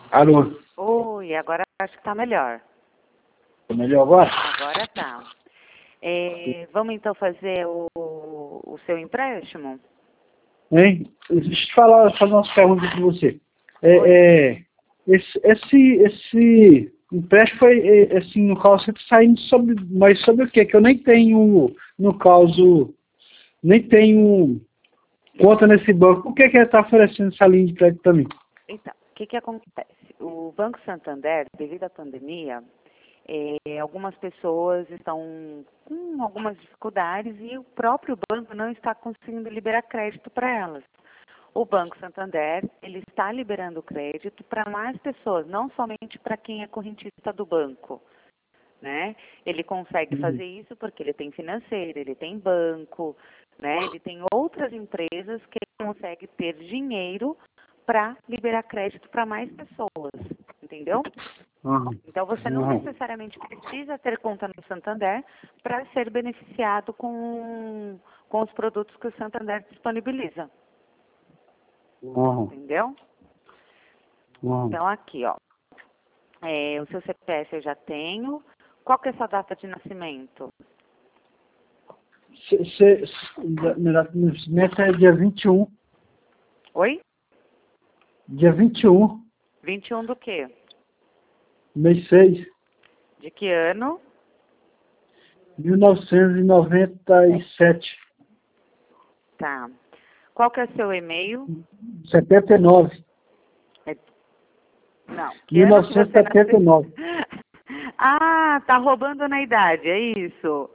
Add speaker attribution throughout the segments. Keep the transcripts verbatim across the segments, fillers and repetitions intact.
Speaker 1: Alô?
Speaker 2: Oi, agora acho que tá melhor.
Speaker 1: Tá melhor agora?
Speaker 2: Agora tá. É, vamos então fazer o, o seu empréstimo?
Speaker 1: Hein? Deixa eu te falar, fazer umas perguntas para você. É,
Speaker 2: Oi.
Speaker 1: é, esse, esse, esse empréstimo foi, é, assim, no caso, você tá saindo sobre, mas sobre o quê? Que eu nem tenho, no caso, nem tenho conta nesse banco. Por que que ele está oferecendo essa linha de crédito para mim?
Speaker 2: Então, o que que acontece? O Banco Santander, devido à pandemia, é, algumas pessoas estão com algumas dificuldades e o próprio banco não está conseguindo liberar crédito para elas. O Banco Santander, ele está liberando crédito para mais pessoas, não somente para quem é correntista do banco, né? Ele consegue fazer isso porque ele tem financeiro, ele tem banco, né? Ele tem outras empresas que ele consegue ter dinheiro para liberar crédito para mais pessoas, entendeu?
Speaker 1: Uhum.
Speaker 2: Então você não
Speaker 1: Uhum.
Speaker 2: necessariamente precisa ter conta no Santander para ser beneficiado com, com os produtos que o Santander disponibiliza,
Speaker 1: Uhum.
Speaker 2: entendeu?
Speaker 1: Uhum.
Speaker 2: Então aqui, ó, é, o seu C P F eu já tenho. Qual que é a sua data de nascimento?
Speaker 1: Cê, cê, meu nascimento é dia vinte e um.
Speaker 2: Oi?
Speaker 1: Dia vinte e um,
Speaker 2: vinte e um do quê?
Speaker 1: mês seis,
Speaker 2: De que ano?
Speaker 1: mil novecentos e noventa e sete.
Speaker 2: Tá. Qual que é o seu e-mail?
Speaker 1: setenta e nove.
Speaker 2: É- Não. Que ano que você nasceu?
Speaker 1: mil novecentos e setenta e nove.
Speaker 2: Ah, tá roubando na idade, é isso.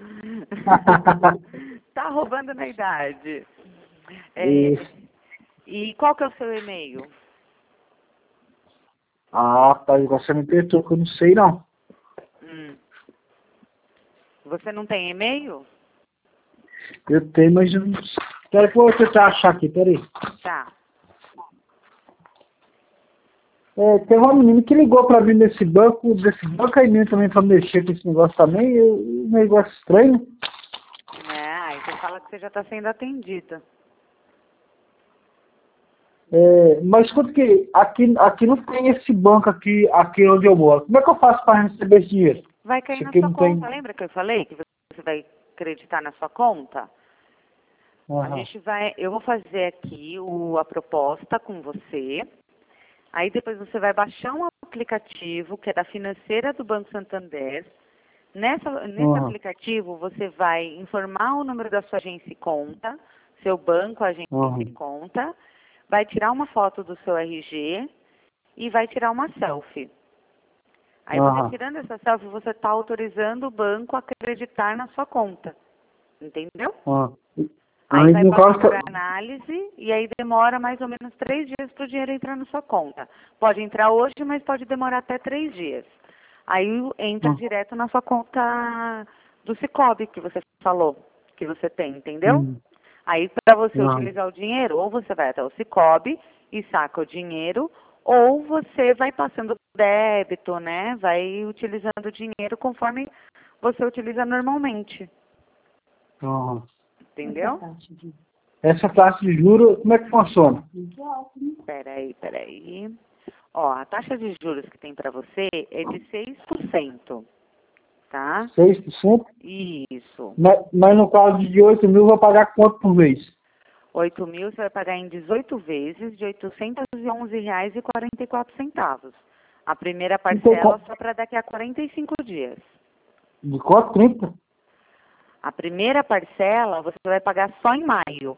Speaker 2: Tá roubando na idade. É,
Speaker 1: Isso.
Speaker 2: e qual que é o seu e-mail?
Speaker 1: Ah, pai, você me perguntou que eu não sei não.
Speaker 2: Hum. Você não tem e-mail?
Speaker 1: Eu tenho, mas eu não sei. Espera que eu vou tentar achar aqui, peraí.
Speaker 2: Tá.
Speaker 1: É, tem uma menina que ligou pra mim desse banco, desse banco aí mesmo também pra mexer com esse negócio também, e um negócio estranho.
Speaker 2: É, aí você fala que você já está sendo atendida.
Speaker 1: É, mas escuta que aqui, aqui não tem esse banco aqui, aqui onde eu moro. Como é que eu faço para receber esse dinheiro?
Speaker 2: Vai cair
Speaker 1: Isso
Speaker 2: na
Speaker 1: aqui
Speaker 2: sua
Speaker 1: não tem.
Speaker 2: conta. Lembra que eu falei que você vai acreditar na sua conta? A
Speaker 1: Aham.
Speaker 2: gente vai, eu vou fazer aqui o, a proposta com você. Aí depois você vai baixar um aplicativo que é da financeira do Banco Santander. Nessa, nesse
Speaker 1: Aham.
Speaker 2: aplicativo você vai informar o número da sua agência e conta, seu banco, agência e
Speaker 1: Aham.
Speaker 2: conta, vai tirar uma foto do seu R G e vai tirar uma selfie. Aí você
Speaker 1: Aham.
Speaker 2: tirando essa selfie, você está autorizando o banco a acreditar na sua conta. Entendeu?
Speaker 1: Aham.
Speaker 2: Aí
Speaker 1: Aí
Speaker 2: vai
Speaker 1: no
Speaker 2: passar
Speaker 1: caso
Speaker 2: por
Speaker 1: tá-
Speaker 2: análise e aí demora mais ou menos três dias para o dinheiro entrar na sua conta. Pode entrar hoje, mas pode demorar até três dias. Aí entra
Speaker 1: Aham.
Speaker 2: direto na sua conta do Cicobi que você falou, que você tem, entendeu?
Speaker 1: Hum.
Speaker 2: Aí para você
Speaker 1: Aham.
Speaker 2: utilizar o dinheiro, ou você vai até o Cicobi e saca o dinheiro, ou você vai passando débito, né? Vai utilizando o dinheiro conforme você utiliza normalmente,
Speaker 1: Aham.
Speaker 2: entendeu?
Speaker 1: Essa taxa de juros, como é que funciona?
Speaker 2: Peraí, peraí. Ó, a taxa de juros que tem para você é de seis por cento, tá?
Speaker 1: Seis por cento?
Speaker 2: Isso.
Speaker 1: Mas, mas no caso de oito mil, eu vou pagar quanto por mês?
Speaker 2: Oito mil você vai pagar em dezoito vezes de oitocentos e onze reais e quarenta e quatro centavos. A primeira
Speaker 1: Não tem
Speaker 2: parcela
Speaker 1: como.
Speaker 2: só para daqui a quarenta e cinco dias.
Speaker 1: De quanto? trinta?
Speaker 2: A primeira parcela você vai pagar só em maio.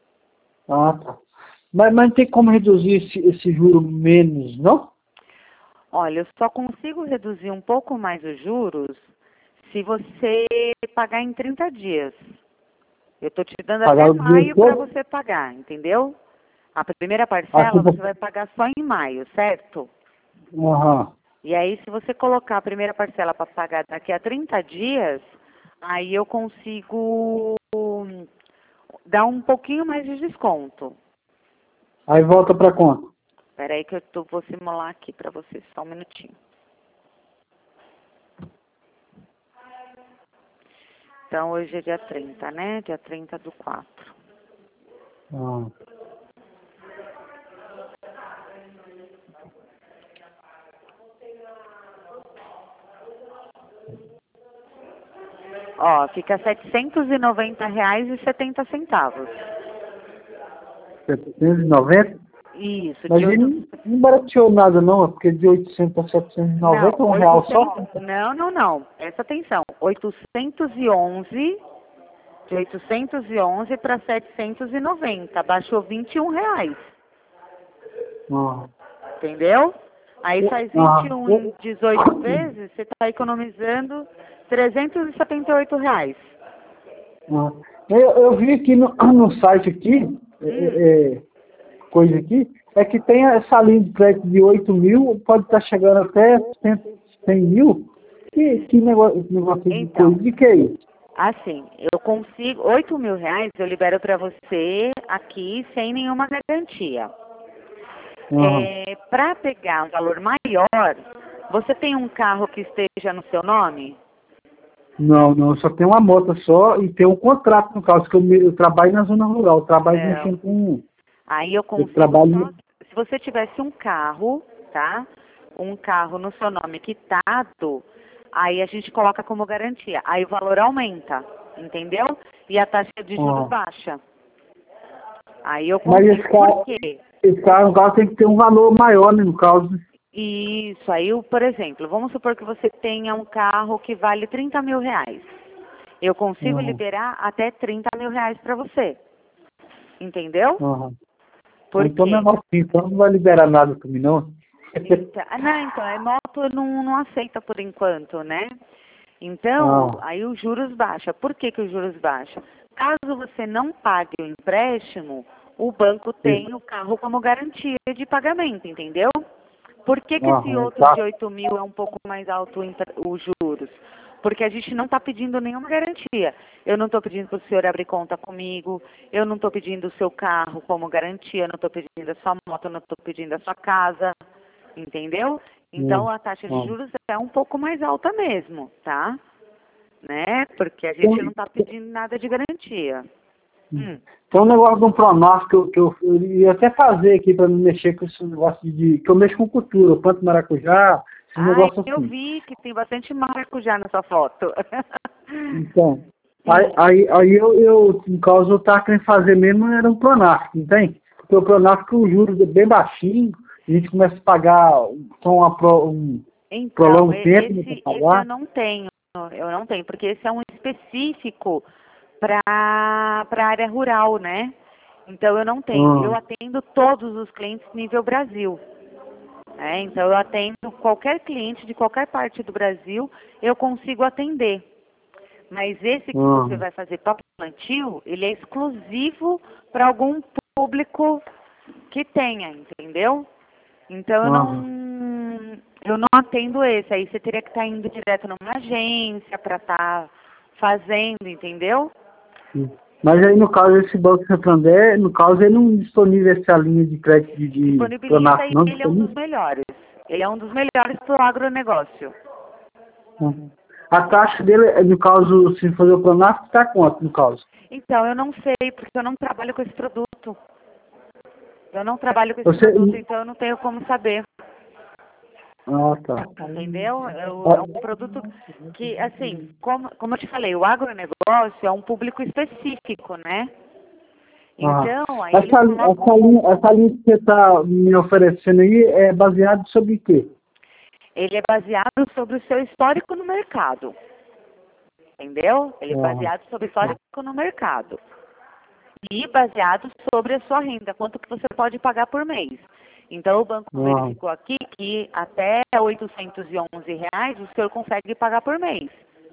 Speaker 1: Ah, tá. Mas, mas não tem como reduzir esse, esse juro menos, não?
Speaker 2: Olha, eu só consigo reduzir um pouco mais os juros se você pagar em trinta dias. Eu estou te dando até
Speaker 1: Pagar o dinheiro
Speaker 2: maio para
Speaker 1: todo?
Speaker 2: você pagar, entendeu? A primeira
Speaker 1: Ah,
Speaker 2: parcela você
Speaker 1: tipo,
Speaker 2: vai pagar só em maio, certo?
Speaker 1: aham.
Speaker 2: E aí, se você colocar a primeira parcela para pagar daqui a trinta dias, aí eu consigo hum, dar um pouquinho mais de desconto.
Speaker 1: Aí volta pra conta.
Speaker 2: Espera aí que eu tô, vou simular aqui para você, só um minutinho. Então, hoje é dia trinta, né? Dia trinta do quatro.
Speaker 1: Ah.
Speaker 2: Ó, fica setecentos e noventa reais e setenta centavos.
Speaker 1: setecentos e noventa?
Speaker 2: Isso,
Speaker 1: Mas
Speaker 2: de
Speaker 1: ele
Speaker 2: oito...
Speaker 1: não, não barateou nada não, é porque de oitocentos a setecentos e noventa
Speaker 2: Não,
Speaker 1: é um real só?
Speaker 2: oitocentos... Não, não, não. Presta atenção. oitocentos e onze, de oitocentos e onze para setecentos e noventa. Baixou vinte e um reais.
Speaker 1: Ah,
Speaker 2: Entendeu? Aí faz vinte
Speaker 1: ah,
Speaker 2: e um em dezoito vezes, você está economizando trezentos e setenta e oito reais.
Speaker 1: ah. Eu, eu vi aqui no, no site aqui, é,
Speaker 2: Hum.
Speaker 1: é, coisa aqui, é que tem essa linha de crédito de oito mil, pode estar chegando até cem mil. Que, que negócio, negócio de
Speaker 2: Então,
Speaker 1: coisa? De que é isso?
Speaker 2: assim, eu consigo, oito mil reais eu libero para você aqui sem nenhuma garantia.
Speaker 1: Aham.
Speaker 2: É, para pegar um valor maior, você tem um carro que esteja no seu nome?
Speaker 1: Não, não, só tem uma moto só e tem um contrato, no caso, que eu, me- eu trabalho na zona rural, eu trabalho
Speaker 2: Não.
Speaker 1: mexendo com.
Speaker 2: Aí eu
Speaker 1: Eu
Speaker 2: consigo só,
Speaker 1: trabalho.
Speaker 2: se você tivesse um carro, tá? Um carro no seu nome quitado, aí a gente coloca como garantia. Aí o valor aumenta, entendeu? E a taxa de juros
Speaker 1: Ah,
Speaker 2: baixa. Aí eu
Speaker 1: mas esse
Speaker 2: consigo, por
Speaker 1: carro,
Speaker 2: quê?
Speaker 1: esse carro, no caso, tem que ter um valor maior, né, no caso.
Speaker 2: Isso, aí, eu, por exemplo, vamos supor que você tenha um carro que vale trinta mil reais. Eu consigo
Speaker 1: Aham,
Speaker 2: liberar até trinta mil reais para você. Entendeu?
Speaker 1: aham.
Speaker 2: Por
Speaker 1: Então, meu
Speaker 2: quê?
Speaker 1: irmão, então não vai liberar nada para mim, não.
Speaker 2: Então, ah, não, então, a moto não, não aceita por enquanto, né? Então,
Speaker 1: Ah,
Speaker 2: aí os juros baixa. Por que que os juros baixa? Caso você não pague o empréstimo, o banco
Speaker 1: isso.
Speaker 2: tem o carro como garantia de pagamento, entendeu? Por que que esse
Speaker 1: Aham,
Speaker 2: outro
Speaker 1: tá.
Speaker 2: de oito mil é um pouco mais alto o empre- os juros? Porque a gente não está pedindo nenhuma garantia. Eu não estou pedindo para o senhor abrir conta comigo, eu não estou pedindo o seu carro como garantia, eu não estou pedindo a sua moto, eu não estou pedindo a sua casa, entendeu? Então
Speaker 1: Hum,
Speaker 2: a taxa de
Speaker 1: hum.
Speaker 2: juros é um pouco mais alta mesmo, tá? Né? Porque a gente não
Speaker 1: Tem,
Speaker 2: está pedindo nada de garantia. Hum.
Speaker 1: tem um negócio de um Pronaf que eu, que eu, eu ia até fazer aqui para me mexer com esse negócio de. Que eu mexo com cultura, eu planto maracujá, esse
Speaker 2: Ai,
Speaker 1: negócio
Speaker 2: eu
Speaker 1: assim.
Speaker 2: vi que tem bastante maracujá nessa foto.
Speaker 1: Então, aí,
Speaker 2: Sim.
Speaker 1: aí, aí eu, eu, no caso, eu estava querendo fazer mesmo, era um Pronaf, não tem? Porque o Pronaf, com o juros é bem baixinho, a gente começa a pagar com uma pro, um
Speaker 2: Então,
Speaker 1: prolongo
Speaker 2: e-
Speaker 1: tempo né,
Speaker 2: esse,
Speaker 1: para
Speaker 2: esse eu
Speaker 1: pagar.
Speaker 2: não tenho, eu não tenho, porque esse é um específico para para a área rural, né? Então eu não tenho. Eu
Speaker 1: Ah,
Speaker 2: atendo todos os clientes nível Brasil. Né? Então eu atendo qualquer cliente de qualquer parte do Brasil, eu consigo atender. Mas esse que você
Speaker 1: ah,
Speaker 2: vai fazer para plantio, ele é exclusivo para algum público que tenha, entendeu? Então eu
Speaker 1: ah.
Speaker 2: não eu não atendo esse. Aí você teria que estar indo direto numa agência para estar fazendo, entendeu?
Speaker 1: Sim. Mas aí, no caso, esse Banco Santander, no caso, ele não disponibiliza essa linha de crédito de, de
Speaker 2: Disponibiliza
Speaker 1: Pronaf,
Speaker 2: e
Speaker 1: não
Speaker 2: ele é um dos
Speaker 1: disponível?
Speaker 2: melhores. Ele é um dos melhores para o agronegócio.
Speaker 1: Uhum. A taxa dele, é, no caso, se fazer o Pronaf, está quanto, no caso?
Speaker 2: Então eu não sei, porque eu não trabalho com esse produto. Eu não trabalho com esse
Speaker 1: Você...
Speaker 2: produto, então eu não tenho como saber.
Speaker 1: Ah, tá.
Speaker 2: Entendeu? É o- é um
Speaker 1: Ah,
Speaker 2: produto que, assim, como, como eu te falei, o agronegócio é um público específico, né?
Speaker 1: ah.
Speaker 2: Então, aí eles
Speaker 1: Essa, li-
Speaker 2: colocam.
Speaker 1: essa, linha, essa linha que você está me oferecendo aí é baseado sobre o quê?
Speaker 2: Ele é baseado sobre o seu histórico no mercado. Entendeu? Ele é
Speaker 1: Ah,
Speaker 2: baseado sobre o histórico no mercado. E baseado sobre a sua renda, quanto que você pode pagar por mês. Então, o banco
Speaker 1: ah,
Speaker 2: verificou aqui que até oitocentos e onze reais o senhor consegue pagar por mês.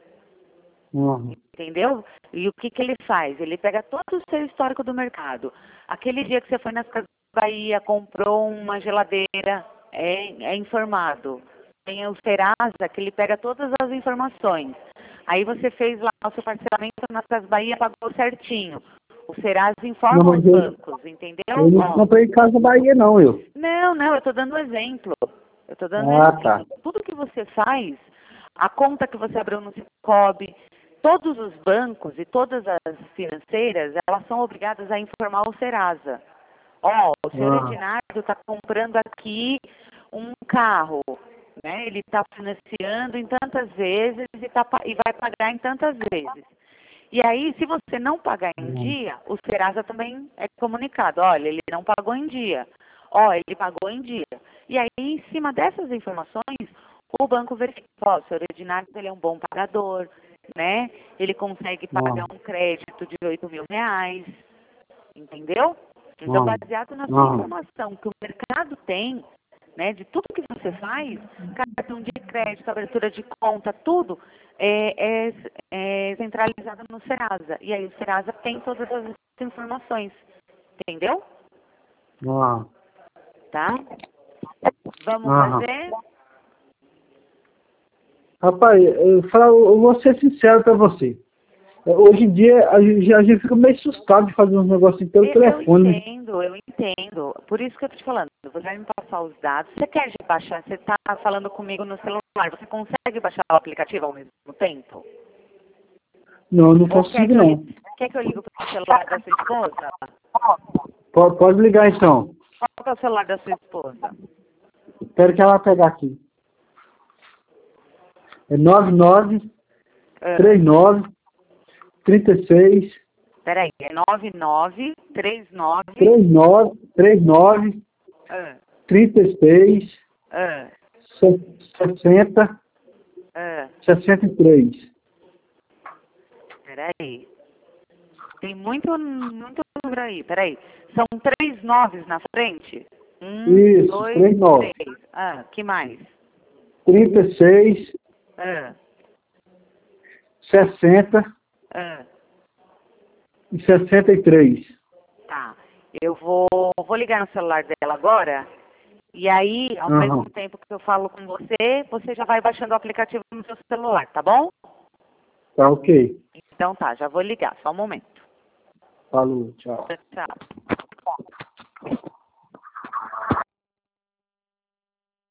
Speaker 1: ah.
Speaker 2: Entendeu? E o que, que ele faz? Ele pega todo o seu histórico do mercado. Aquele dia que você foi nas Casas Bahia, comprou uma geladeira, é, é informado. Tem o Serasa, que ele pega todas as informações. Aí você fez lá o seu parcelamento nas Casas Bahia, pagou certinho. O Serasa
Speaker 1: Não,
Speaker 2: informa
Speaker 1: mas
Speaker 2: os
Speaker 1: eu,
Speaker 2: bancos, entendeu?
Speaker 1: eu não
Speaker 2: Ó,
Speaker 1: comprei em Casa Bahia, não, eu.
Speaker 2: não, não, eu estou dando um exemplo. Eu estou dando um
Speaker 1: Ah, tá.
Speaker 2: exemplo. Tudo que você faz, a conta que você abriu no Cicobi, todos os bancos e todas as financeiras, elas são obrigadas a informar o Serasa. Ó, o senhor
Speaker 1: Ah,
Speaker 2: Edinardo está comprando aqui um carro, né? Ele está financiando em tantas vezes e, tá, e vai pagar em tantas vezes. E aí, se você não pagar em dia, o Serasa também é comunicado, olha, ele não pagou em dia, ó, ele pagou em dia. E aí, em cima dessas informações, o banco verifica, ó, o senhor Edinardo, ele é um bom pagador, né? Ele consegue pagar um crédito de oito mil reais, entendeu? Então, baseado na sua informação que o mercado tem, né, de tudo que você faz, cartão de crédito, abertura de conta, tudo é, é, é centralizado no Serasa. E aí o Serasa tem todas as informações, entendeu?
Speaker 1: Ah.
Speaker 2: Tá? Vamos
Speaker 1: Ah.
Speaker 2: fazer?
Speaker 1: Rapaz, eu, falo, eu vou ser sincero para você. Hoje em dia, a gente, a gente fica meio assustado de fazer uns negócios pelo
Speaker 2: Eu,
Speaker 1: telefone.
Speaker 2: eu entendo, eu entendo. Por isso que eu tô te falando. Você vai me passar os dados. Você quer baixar? Você está falando comigo no celular. Você consegue baixar o aplicativo ao mesmo tempo?
Speaker 1: Não, não
Speaker 2: Ou quer
Speaker 1: consigo,
Speaker 2: que eu,
Speaker 1: não.
Speaker 2: quer que eu ligue para o celular da sua esposa?
Speaker 1: Pode, pode ligar, então.
Speaker 2: Qual que é o celular da sua esposa?
Speaker 1: Espero que ela pegar aqui. É nove nove três nove três seis.
Speaker 2: Peraí, é nove nove três nove
Speaker 1: três nove três nove
Speaker 2: ah,
Speaker 1: trinta e seis
Speaker 2: ah,
Speaker 1: sessenta
Speaker 2: ah.
Speaker 1: sessenta e três.
Speaker 2: Peraí. Tem muito, muito número aí. Peraí. São três noves na frente? Um,
Speaker 1: Isso,
Speaker 2: dois,
Speaker 1: três nove.
Speaker 2: três. Ah, que mais?
Speaker 1: trinta e seis
Speaker 2: Ah,
Speaker 1: sessenta
Speaker 2: ah.
Speaker 1: e sessenta e três.
Speaker 2: Tá. Eu vou, vou ligar no celular dela agora. E aí, ao
Speaker 1: Uhum.
Speaker 2: mesmo tempo que eu falo com você, você já vai baixando o aplicativo no seu celular, tá bom?
Speaker 1: Tá ok.
Speaker 2: Então tá, já vou ligar. Só um momento.
Speaker 1: Falou, tchau.
Speaker 2: Tchau.